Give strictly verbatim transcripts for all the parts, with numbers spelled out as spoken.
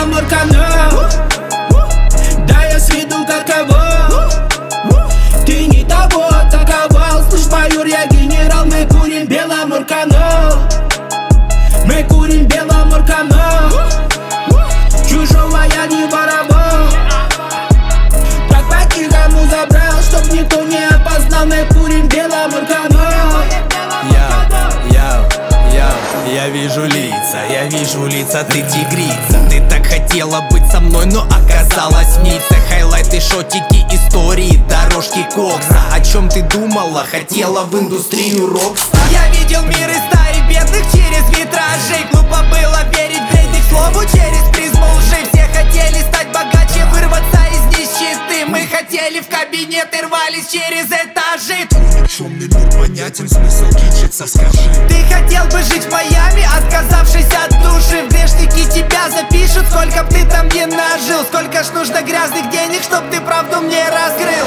Беломорканал. Да я с виду как кого. Ты не того атаковал. Слышь, майор, я генерал. Мы курим Беломорканал. Мы курим Беломорканал. Чужого я не воровал. Так по-тихому забрал, чтоб никто не опознал. Мы курим Беломорканал. Я, я, я, я вижу лица, я вижу лица, ты тигрица. Ты так хотела быть со мной, но оказалась ница. Хайлайты, шотики, истории, дорожки кокса. О чем ты думала? Хотела в индустрию рокстар. Я видел мир из стаи бедных через витражи. Глупо было верить бредник слову через призму лжи. Все хотели стать богаче, вырваться из нищеты. Мы хотели в кабинет и рвались через этажи. Никчемный мир понятен, смысл кичиться, скажи. Ты хотел бы жить в Майами, отказавшись от души. В грешники тебя запишут, сколько б ты там не нажил. Сколько ж нужно грязных денег, чтоб ты правду мне раскрыл.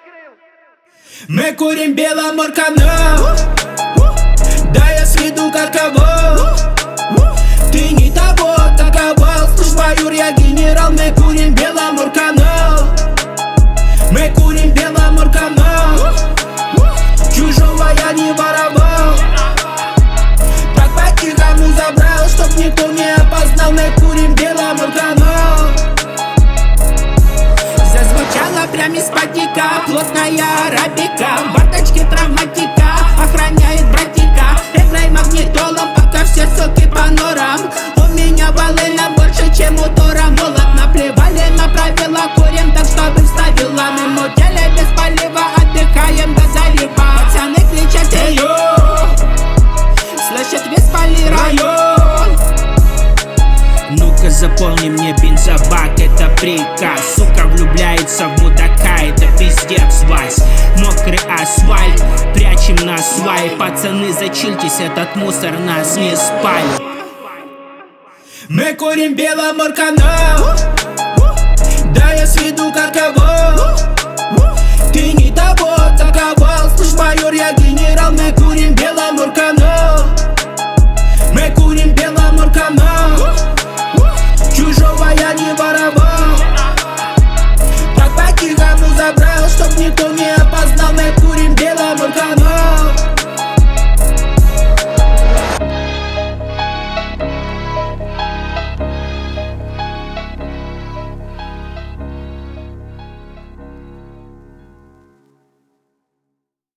Мы курим Беломорканал. Да я с виду как кого. Ты не того атаковал. Слышь, майор, я генерал. Мы курим Беломорканал. Мы курим Беломорканал. Чужого я не воровал. Так по-тихому забрал, чтоб никто не опознал. Мы курим Беломорканал. Зазвучала прям из потека плотная арабика. В бардачке травматика охраняет братика. Играй магнитолом, пока все соки по норам. У меня волына больше, чем у Тора. Молот наплевали на правила, курим так, чтобы вставила. Мы мутели без полива, отдыхаем до залива. Пацаны кричат «Эй-йо!», слышат весь район. Ну-ка заполни мне бензобак, это приказ. Сука влюбляется в мудака, это пиздец, Вась. Мокрый асфальт, прячем на свай. Пацаны, зачильтесь, этот мусор нас не спалит. Мы курим Беломорканал. Да я с